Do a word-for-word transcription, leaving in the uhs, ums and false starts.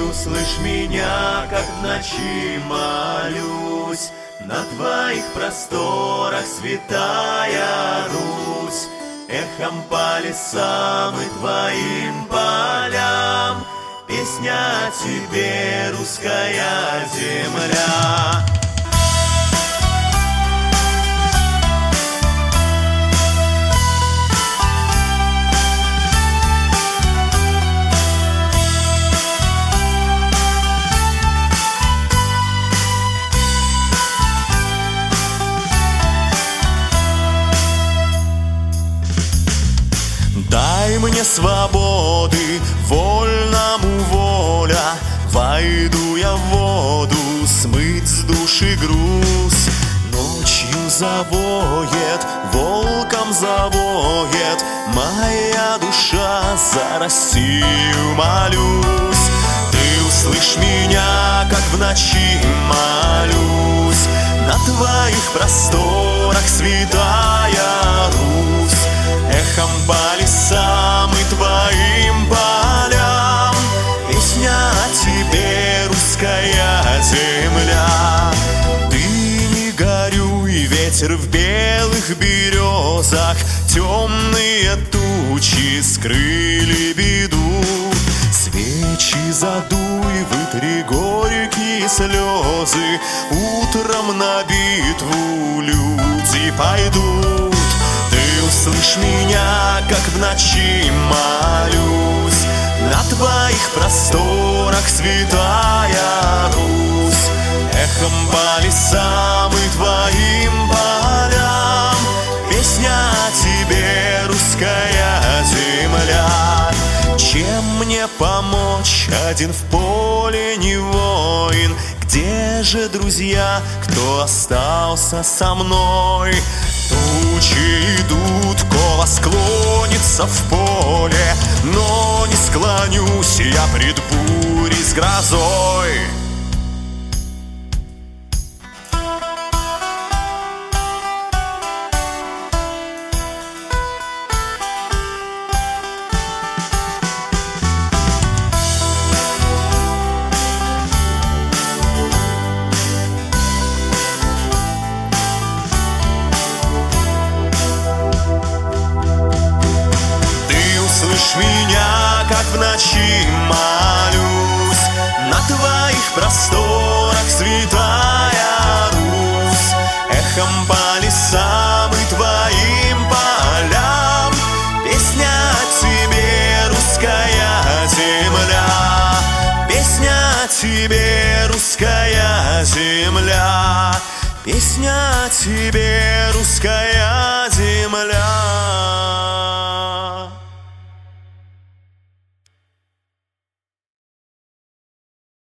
услышь меня, как в ночи молюсь. На твоих просторах, святая Русь, эхом по лесам и твоим полям, песня о тебе, русская земля. Дай мне свободы, вольному воля, войду я в воду, смыть с души груз. Ночью завоет, волком завоет моя душа, за Россию молюсь. Ты услышь меня, как в ночи молюсь. На твоих просторах, святая Русь, эхом по лесам и твоим полям, песня о тебе, русская земля. Ты не горюй, ветер в белых березах, темные тучи скрыли беду. Свечи задуй, вытри горькие слезы, утром на битву люди пойдут. Ты услышь меня, как в ночи молюсь. На твоих просторах, святая Русь, эхом по лесам и твоим полям, песня о тебе, русская земля. Чем мне помочь, один в поле не воин? Где же друзья, кто остался со мной? Тучи идут, голос клонится в поле, но не склонюсь я пред бурей с грозой. Слышь меня, как в ночи молюсь. На твоих просторах, святая Русь, эхом по лесам и твоим полям, песня о тебе, русская земля. Песня о тебе, русская земля. Песня о тебе, русская